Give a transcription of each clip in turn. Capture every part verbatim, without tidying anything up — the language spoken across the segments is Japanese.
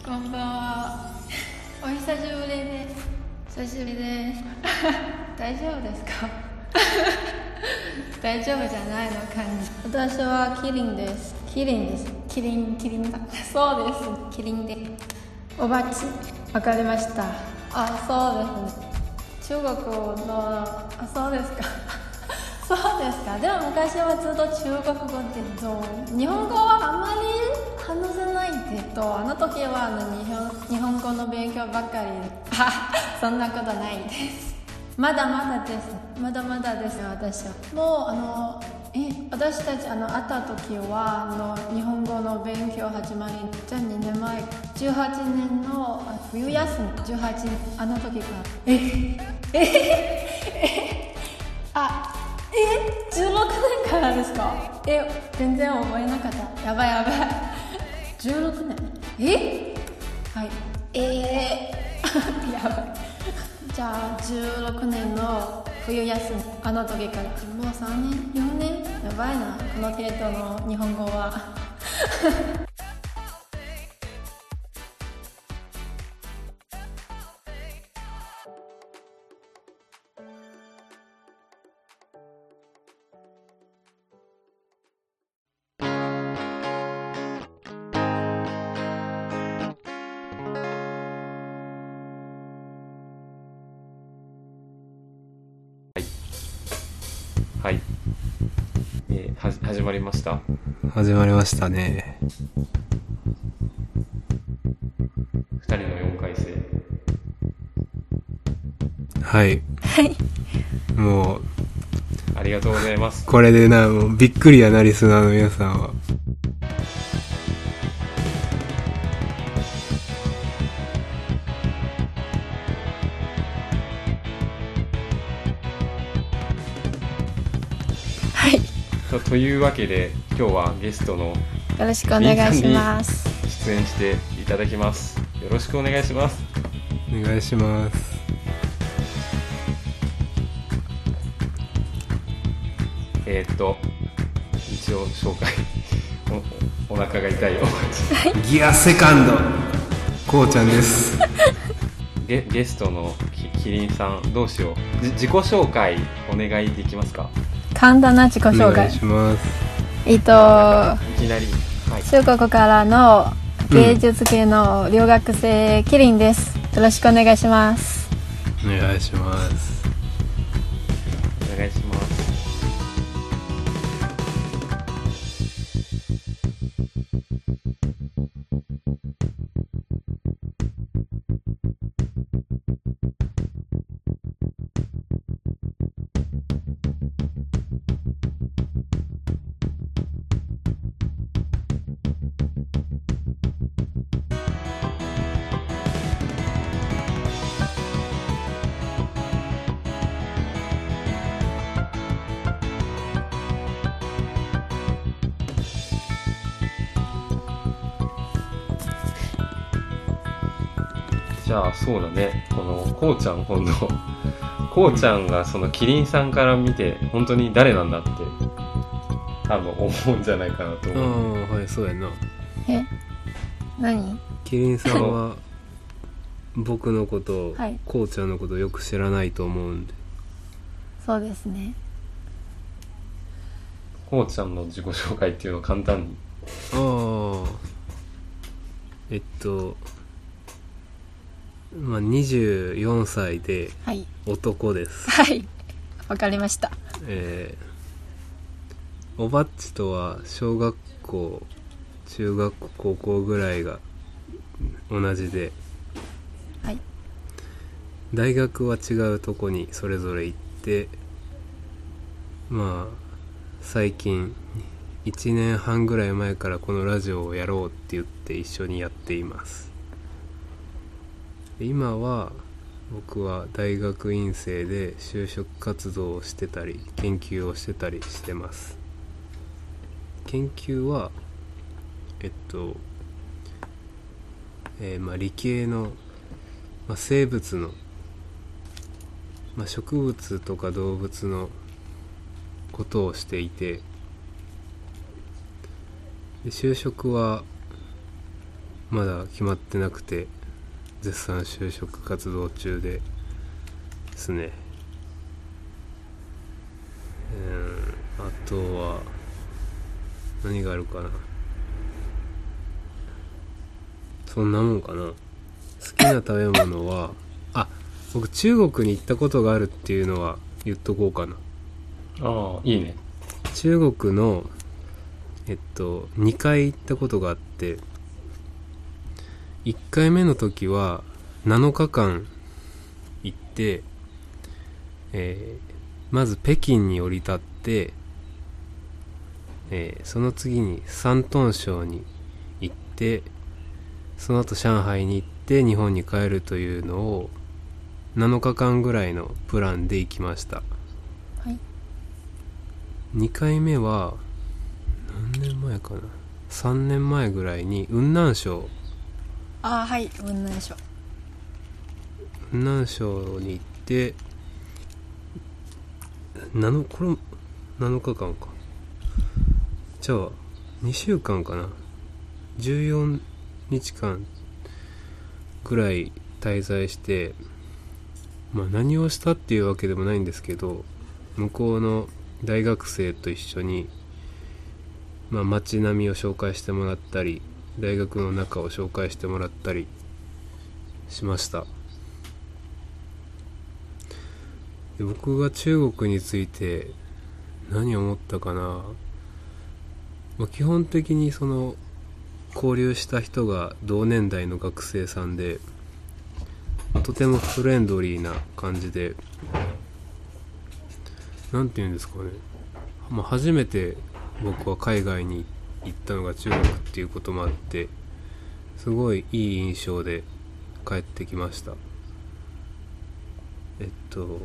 こんばんは。お久しぶりです。久しぶりです。大丈夫ですか？大丈夫じゃないの感じ。私はキリンです。キリンです。キリン、キリンだ。そうです。キリンで。おばち、わかりました。あ、そうですね。中国の、あ、そうですか。そうですか。でも昔はずっと中国語でと、日本語はあまり話せないけど、あの時はあの日本、日本語の勉強ばっかり。あ、そんなことないです。まだまだです。まだまだですよ、私は。もうあのえ私たちあの会った時はあの日本語の勉強始まりじゃあにねんまえじゅうはちねんの冬休みじゅうはちあの時からえええあえじゅうろくねんからですか？え全然覚えなかった。やばいやばい。じゅうろくねんえはいえー、やばい。じゃあじゅうろくねんの冬休みあの時からもうさんねんよねんやばいなこの程度の日本語は。 はい、えー、は始まりました。 始まりましたね。 ふたりのよんかい生。 はいはいもうありがとうございます。 これでなもうびっくりやなリスナーの皆さんは。 はいと, というわけで今日はゲストのよろしくお願いします。 出演していただきます。よろしくお願いします。 お願いします。 えー、っと一応紹介お, お腹が痛いよ。 ギアセカンドこうちゃんです。 ゲ, ゲストのきキリンさんどうしようじ自己紹介お願いできますか？ 簡単な自己紹介。 お願いします。 えっといきなり、はい、 中国からの芸術系の留学生、うん、キリンです。よろしくお願いします。 お願いします。 お願いします。じゃあそうだね、このこうちゃん今度こうちゃんがそのキリンさんから見て本当に誰なんだって多分思うんじゃないかなと思う。 ああはいそうやな。 え何？ キリンさんは僕のこと、 はい、 こうちゃんのことよく知らないと思うんで。 そうですね。 こうちゃんの自己紹介っていうのを簡単に。 ああえっとまあ、にじゅうよんさいで男です。 はい、わかりました。 えー、おばっちとは小学校、中学校、高校ぐらいが同じで、 はい、 大学は違うとこにそれぞれ行って、まあ最近いちねんはんぐらい前からこのラジオをやろうって言って一緒にやっています。今は僕は大学院生で就職活動をしてたり研究をしてたりしてます。研究はえっと、えー、まあ理系の、まあ、生物の、まあ、植物とか動物のことをしていて、で就職はまだ決まってなくて絶賛就職活動中でですね。うん、あとは何があるかな。そんなもんかな。好きな食べ物はあ、僕中国に行ったことがあるっていうのは言っとこうかな。 ああ、いいね。 中国のえっとにかい行ったことがあって、いっかいめの時はなのかかん行って、えー、まず北京に降り立って、えー、その次に山東省に行って、その後上海に行って日本に帰るというのをなのかかんぐらいのプランで行きました。 はい。 にかいめは何年前かな、さんねんまえぐらいに雲南省ああ、はい、雲南省。 雲南省に行って、なのこれなのかかんか、じゃあにしゅうかんかな、じゅうよっかんぐらい滞在して、まあ何をしたっていうわけでもないんですけど、向こうの大学生と一緒に、まあ、街並みを紹介してもらったり、大学の中を紹介してもらったりしました。で、僕が中国について何を思ったかな、まあ、基本的にその交流した人が同年代の学生さんで、とてもフレンドリーな感じで、なんていうんですかね、まあ、初めて僕は海外に行ったのが中国っていうこともあって、すごいいい印象で帰ってきました。えっと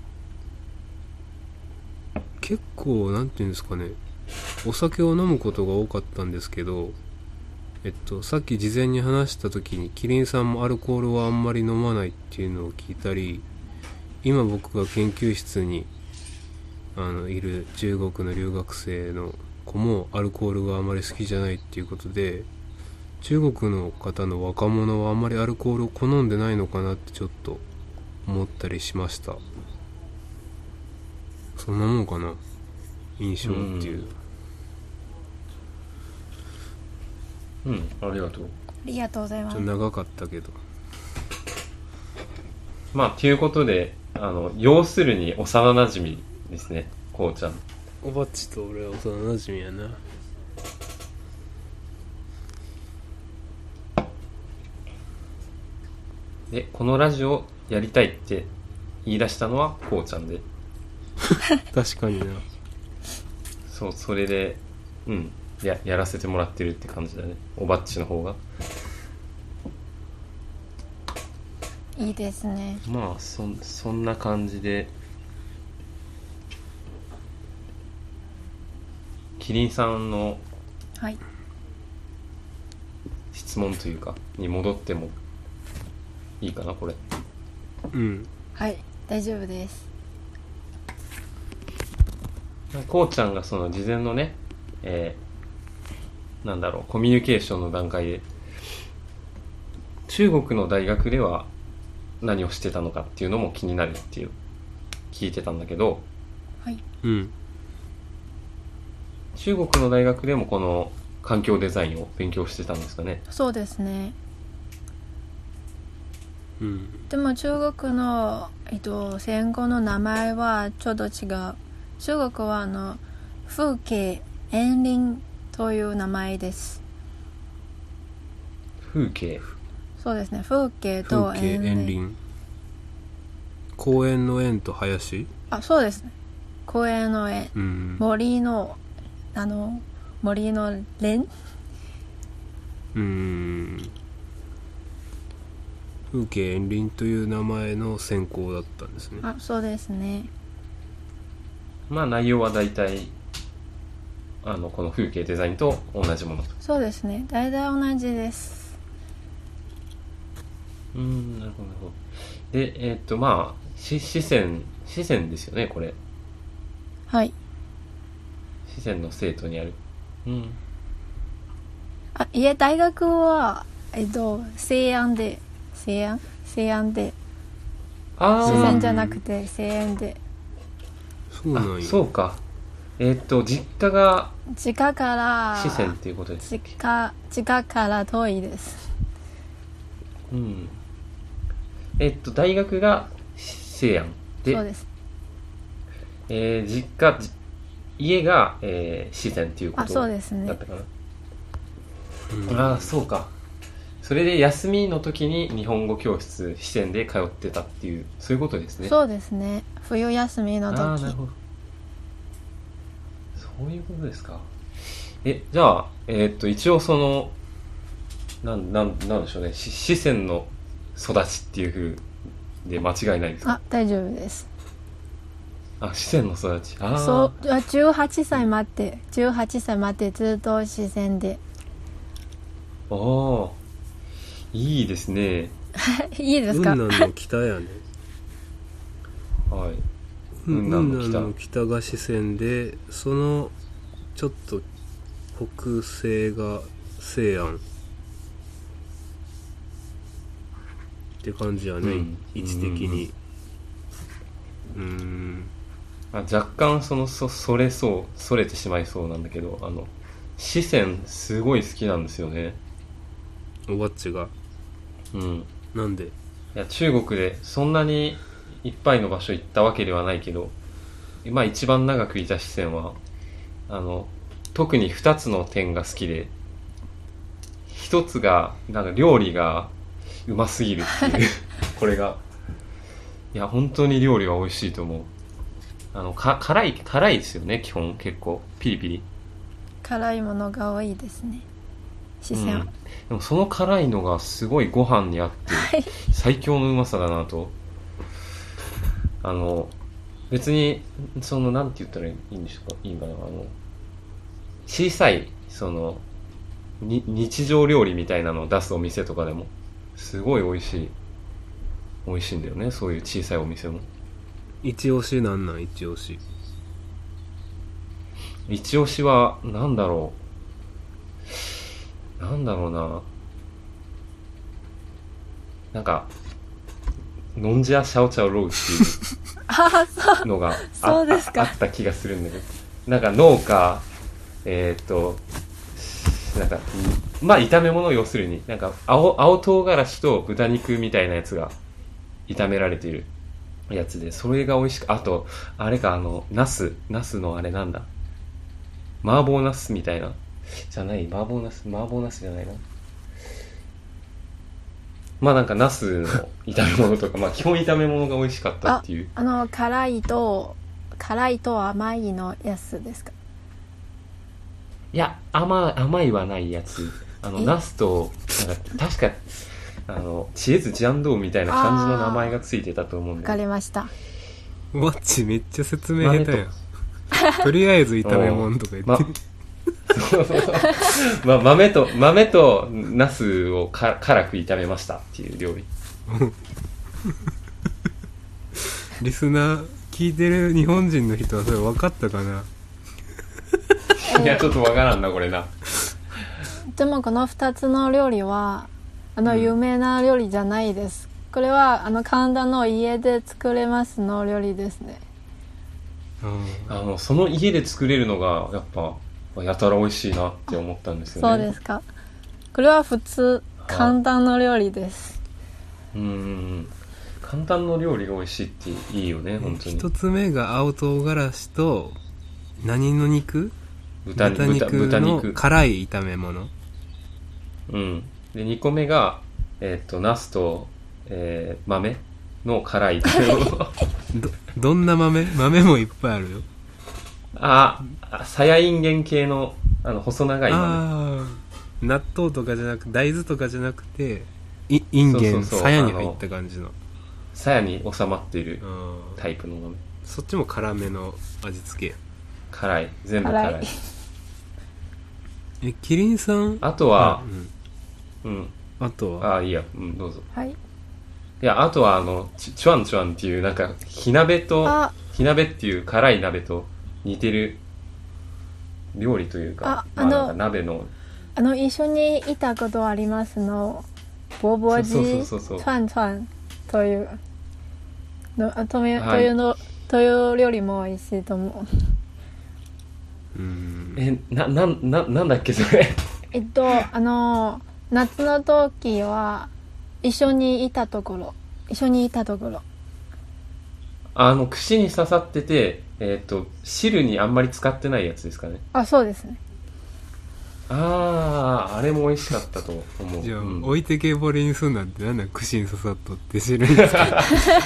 結構なんていうんですかね、お酒を飲むことが多かったんですけど、えっとさっき事前に話した時にキリンさんもアルコールはあんまり飲まないっていうのを聞いたり、今僕が研究室にあのいる中国の留学生の子もアルコールがあまり好きじゃないっていうことで、中国の方の若者はあんまりアルコールを好んでないのかなってちょっと思ったりしました。そんなもんかな、印象っていう。 うん、うん、ありがとう。 ありがとうございます。 ちょっと長かったけど、 まあということで、あの要するに幼馴染ですね、こうちゃん。 おばっちと俺は幼馴染やな。 で、このラジオやりたいって言い出したのはこうちゃんで、 確かにな。 そう、それでうんややらせてもらってるって感じだね、おばっちの方が。 いいですね。 まあそそんな感じで、キリンさんのはい。 質問というかに戻ってもいいかな、これ。 うん、 はい、大丈夫です。 こうちゃんがその事前のね、えー、なんだろう、コミュニケーションの段階で中国の大学では何をしてたのかっていうのも気になるっていう聞いてたんだけど、 はい。 うん、 中国の大学でもこの環境デザインを勉強してたんですかね。 そうですね。 うん、 でも中国の、えっと、専攻の名前はちょっと違う。中国はあの風景園林という名前です。 風景。 そうですね。風景と風景園林。 園林、公園の園と林。 あ、そうですね。公園の園、 うん、 森のあの森の蓮。 うーん、風景園林という名前の専攻だったんですね。 あ、そうですね。 まあ内容は大体あのこの風景デザインと同じものと。 そうですね。大体同じです。 うーん、なるほどなるほど。で、えーっとまあし四川四川ですよね、これ。 はい。 四川の生徒にある。うん。 あ、いえ、大学はえっと西安で西安西安であ四川じゃあなくて西安でそうなんや。 そうか。えっと実家が実家から四川っていうことです。 実家実家から遠いです。 うん。えっと大学が西安で、 そうです。 えー実家じ家が、えー四川っていうこあ、 とそうですねだったかな。 うんああそうか。それで休みの時に日本語教室四川で通ってたっていうそういうことですね。 そうですね。冬休みのああなる時。 ほど。そういうことですか。えじゃあえーっと一応そのなんなんなんでしょうね。し四川の育ちっていう風で間違いないですか。 あ、大丈夫です。 あ四川の育ち。ああそうあじゅうはっさいまでじゅうはっさいまでずっと四川でああいいですね。 いいですか？ 雲南の北やね。 はい。 雲雲南の北南の北が四川で、そのちょっと北西が西安って感じやね、 うん位置的に。うーんあ若干そのそそれそうそれてしまいそうなんだけど、あの四川すごい好きなんですよね。 おばっちがうん。 なんで？ いや中国でそんなにいっぱいの場所行ったわけではないけど、まあ一番長くいた四川はあの特にふたつの点が好きで、ひとつがなんか料理がうますぎるっていうこれがいや本当に料理は美味しいと思う。あのか辛い辛いですよね基本。結構ピリピリ。 辛いものが多いですね。四川は、 うん、でもその辛いのがすごいご飯にあってはい最強のうまさだなと。あの別にそのなんて言ったらいいんですか、いいんかな、あの小さいそのに日常料理みたいなのを出すお店とかでもすごい美味しい美味しいんだよね、そういう小さいお店も。 一押しなんなん？一押し一押しはなんだろうなんだろうななんかノンジャーシャオチャオローっていうのがあそうですかああった気がするんだけど、なんか農家えーっとなんかまあ炒め物を要するになんか青青唐辛子と豚肉みたいなやつが炒められているやつで、それが美味しく、あとあれか、あのナスナスのあれなんだ、麻婆ナスみたいなじゃない、麻婆ナス麻婆ナスじゃないな、まあなんかナスの炒め物とかまあ基本炒め物が美味しかったっていう。 あの辛いと辛いと甘いのやつですか？ いや甘甘いはないやつ、あのえナスとなんか確かあのチエズジャンドーみたいな感じの名前がついてたと思うんわかだよ。 りました。 おばっちめっちゃ説明下手やん。とりあえず炒め物とか言って、 まそうそうそう、ま、豆と豆とナスをか辛く炒めましたっていう料理。 リスナー聞いてる日本人の人はそれ分かったかな？ いやちょっとわからんなこれな。 でもこのふたつの料理はあの有名な料理じゃないです、うん、これはあの簡単の家で作れますの料理ですね。 ああのその家で作れるのがやっぱやたら美味しいなって思ったんですよね。 そうですか。これは普通簡単の料理です。 うん、簡単の料理が美味しいっていいよね本当に。 一つ目が青唐辛子と何の肉？ 豚豚肉豚の肉辛い炒め物。 うんでにこめがえーっとナスと、えー豆の辛い炒め物。 どどんな豆？豆もいっぱいあるよ。 ああさやいんげん系のあの細長い豆。 ああ納豆とかじゃなく大豆とかじゃなくていインゲンそうそうそうさやに入った感じの。 さやに収まっているあタイプの豆。 そっちも辛めの味付け。 辛い全部辛い。 辛いえキリンさんあとは、 うん、 うんあとはああいいや、うんどうぞ。 はい。 いやあとはあのチチュアンチュアンっていうなんか火鍋とあ火鍋っていう辛い鍋と似てる料理というか、 ああのまあ、なんか鍋のあの一緒にいたことありますのボーボージそうそうそうそうートワントワンというのとめ、 はいというのという料理も美味しいと思う。 うんえななななんだっけそれえっとあの夏の時は一緒にいたところ一緒にいたところあの串に刺さってて、えっと汁にあんまり使ってないやつですかね。 あそうですね。 あああれも美味しかったと思う。 じゃあ、 うん、 置いてけぼりにすんなんてなんだ串に刺さっとって知るんですか？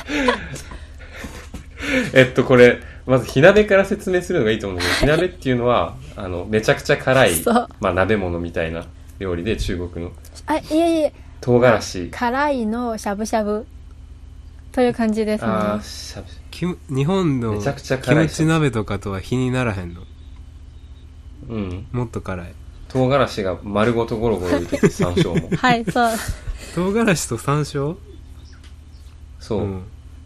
えっとこれまず火鍋から説明するのがいいと思うんだけど、火鍋っていうのはあのめちゃくちゃ辛い、 そうまあ、鍋物みたいな料理で、中国のあいえいえ唐辛子、 辛いのしゃぶしゃぶという感じですね。 あーしゃぶキム日本のめちゃくちゃキ辛いムチ鍋とかとは比にならへんの？ うんもっと辛い？ 唐辛子が丸ごとゴロゴロ浮いてて、山椒もはいそう唐辛子と山椒？ そう、 うん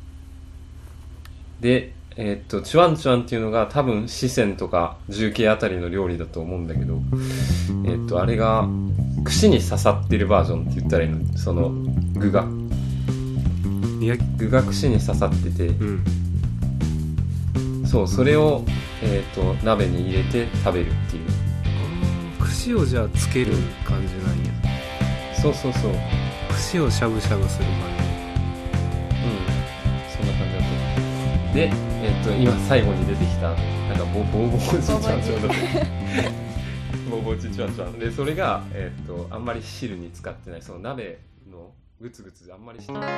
でえーっとチュワンチュワンっていうのが多分四川とか重慶あたりの料理だと思うんだけど、えーっとあれが串に刺さってるバージョンって言ったらいいの、その具がいや具が串に刺さってて、 うんそうそれを、えーっと鍋に入れて食べるっていう。 串をじゃあつける感じなんや。 そうそうそう、うん、 串をしゃぶしゃぶする感そんな感じだと思う。で、えーっと今最後に出てきたなんかボボーボーチチュワンチュワンだってボーボーチチュワンチュワンで、それが、えーっとあんまり汁に使ってない、その鍋のグツグツあんまりしてない。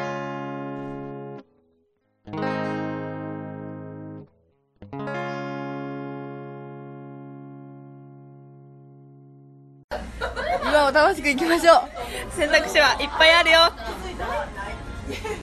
今を楽しくいきましょう。選択肢はいっぱいあるよ。